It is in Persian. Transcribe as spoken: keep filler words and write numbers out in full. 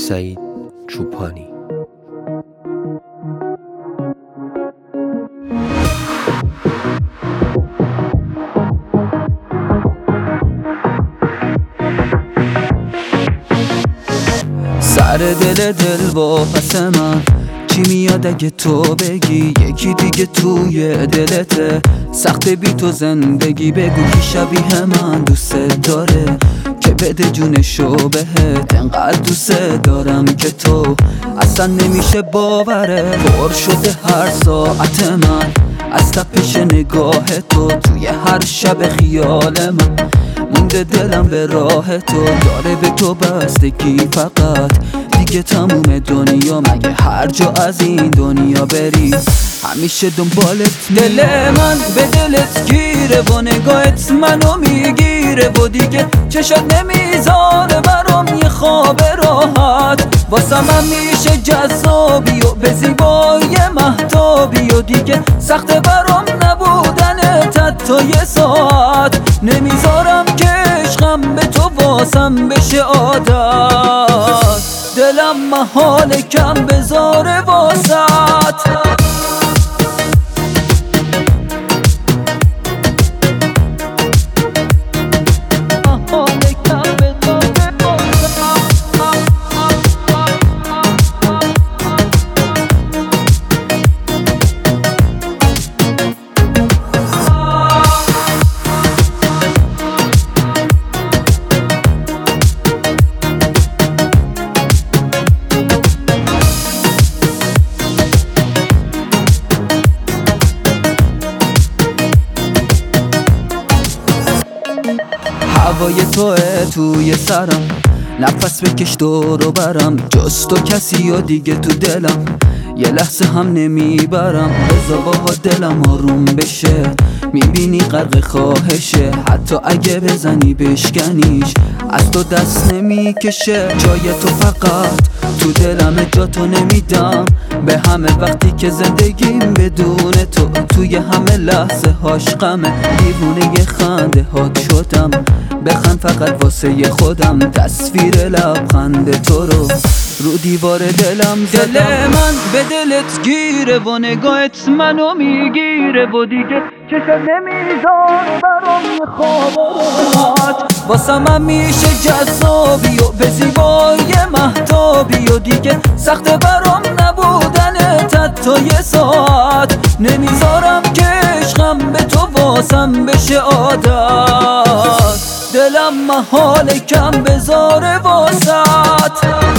سعید چوپانی. سر دل دل و پس من چی میاد اگه تو بگی یکی دیگه توی دلته، سخت بی تو زندگی، بگو کی شبیه من دوست داره که بده جونشو بهت، انقدر دوست دارم که تو اصلا نمیشه باوره، پر شده هر ساعت من از تپش نگاه تو، توی هر شب خیال من مونده دلم به راه تو، داره به تو بستگی فقط دیگه تموم دنیا، مگه هر جا از این دنیا بری همیشه دنبالت میام. دل من به دلت گیره و نگاهت منو میگیره و دیگه چشات نمیذاره برام یه خواب راحت، واسه من میشه جذابی و به زیبایی مهتابی و دیگه سخت برام نبودنت حتی یه ساعت، نمیذارم که عشقم به تو واسم بشه عادت، دلم محال کم بذاره واسط. هوای توه توی سرم، نفس بکش دورو برم، جز تو کسی و دیگه تو دلم یه لحظه هم نمیبرم، بذار باها دلم آروم بشه، میبینی غرق خواهشه، حتی اگه بزنی بشکنیش از تو دست نمیکشه، جای تو فقط تو دلم، جا تو نمیدم به همه، وقتی که زندگیم بدون تو توی همه لحظه هاش غمه، دیوونه یه خنده هات شدم، بخند فقط واسه خودم، تصویر لبخند تو رو رو دیوار دلم زدم. دل من به دلت گیره و نگاهت منو میگیره و دیگه چشم نمیذاره برام یه خواب راحت، واسه من میشه جذابی و به زیبایی مهتابی و دیگه سخت برام نبودنت حتی یه ساعت، نمیذارم که عشقم به تو واسم بشه عادت، دلم محال کم بذاره واسط.